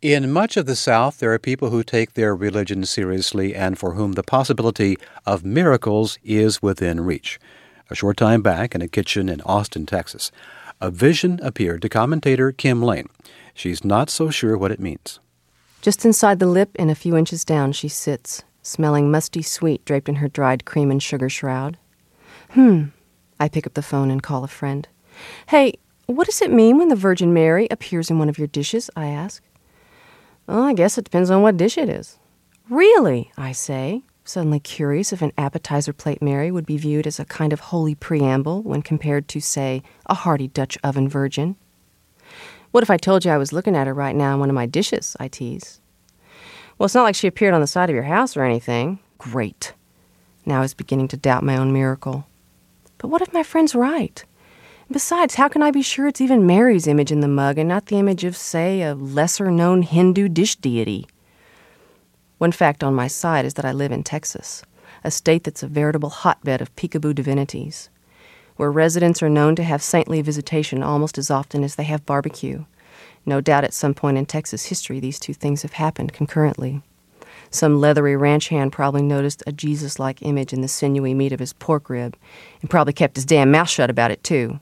In much of the South, there are people who take their religion seriously and for whom the possibility of miracles is within reach. A short time back, in a kitchen in Austin, Texas, a vision appeared to commentator Kim Lane. She's not so sure what it means. Just inside the lip and a few inches down she sits, smelling musty sweet draped in her dried cream and sugar shroud. I pick up the phone and call a friend. "Hey, what does it mean when the Virgin Mary appears in one of your dishes?" I ask. "Oh, I guess it depends on what dish it is." "Really?" I say, suddenly curious if an appetizer plate Mary would be viewed as a kind of holy preamble when compared to, say, a hearty Dutch oven virgin. "What if I told you I was looking at her right now in one of my dishes?" I tease. "Well, it's not like she appeared on the side of your house or anything." Great. Now I was beginning to doubt my own miracle. But what if my friend's right? Besides, how can I be sure it's even Mary's image in the mug and not the image of, say, a lesser-known Hindu dish deity? One fact on my side is that I live in Texas, a state that's a veritable hotbed of peekaboo divinities, where residents are known to have saintly visitation almost as often as they have barbecue. No doubt at some point in Texas history these two things have happened concurrently. Some leathery ranch hand probably noticed a Jesus-like image in the sinewy meat of his pork rib and probably kept his damn mouth shut about it, too.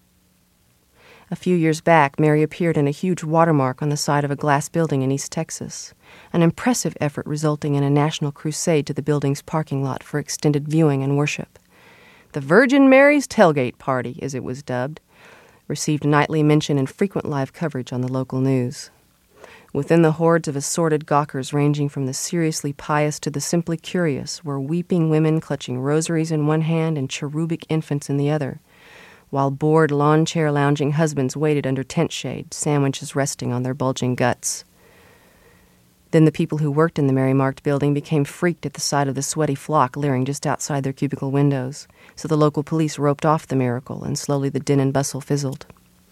A few years back, Mary appeared in a huge watermark on the side of a glass building in East Texas, an impressive effort resulting in a national crusade to the building's parking lot for extended viewing and worship. The Virgin Mary's Tailgate Party, as it was dubbed, received nightly mention and frequent live coverage on the local news. Within the hordes of assorted gawkers ranging from the seriously pious to the simply curious were weeping women clutching rosaries in one hand and cherubic infants in the other, while bored lawn chair lounging husbands waited under tent shade, sandwiches resting on their bulging guts. Then the people who worked in the Mary Marked building became freaked at the sight of the sweaty flock leering just outside their cubicle windows, so the local police roped off the miracle, and slowly the din and bustle fizzled.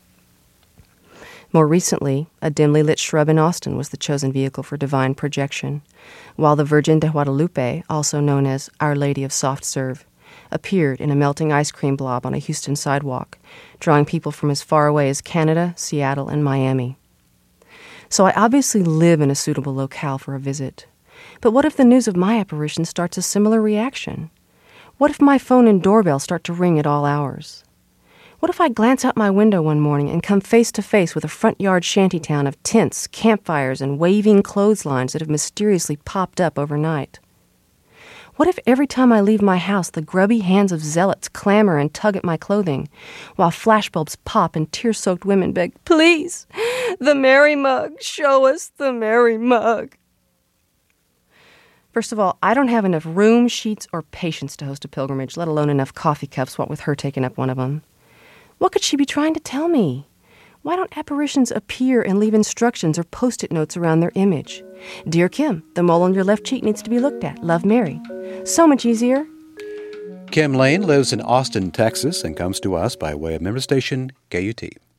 More recently, a dimly lit shrub in Austin was the chosen vehicle for divine projection, while the Virgin de Guadalupe, also known as Our Lady of Soft Serve, appeared in a melting ice cream blob on a Houston sidewalk, drawing people from as far away as Canada, Seattle, and Miami. So I obviously live in a suitable locale for a visit. But what if the news of my apparition starts a similar reaction? What if my phone and doorbell start to ring at all hours? What if I glance out my window one morning and come face to face with a front yard shantytown of tents, campfires, and waving clotheslines that have mysteriously popped up overnight? What if every time I leave my house the grubby hands of zealots clamor and tug at my clothing, while flashbulbs pop and tear-soaked women beg, "Please, the Mary mug, show us the Mary mug"? First of all, I don't have enough room, sheets, or patience to host a pilgrimage, let alone enough coffee cups, what with her taking up one of them. What could she be trying to tell me? Why don't apparitions appear and leave instructions or post-it notes around their image? "Dear Kim, the mole on your left cheek needs to be looked at. Love, Mary." So much easier. Kim Lane lives in Austin, Texas, and comes to us by way of member station KUT.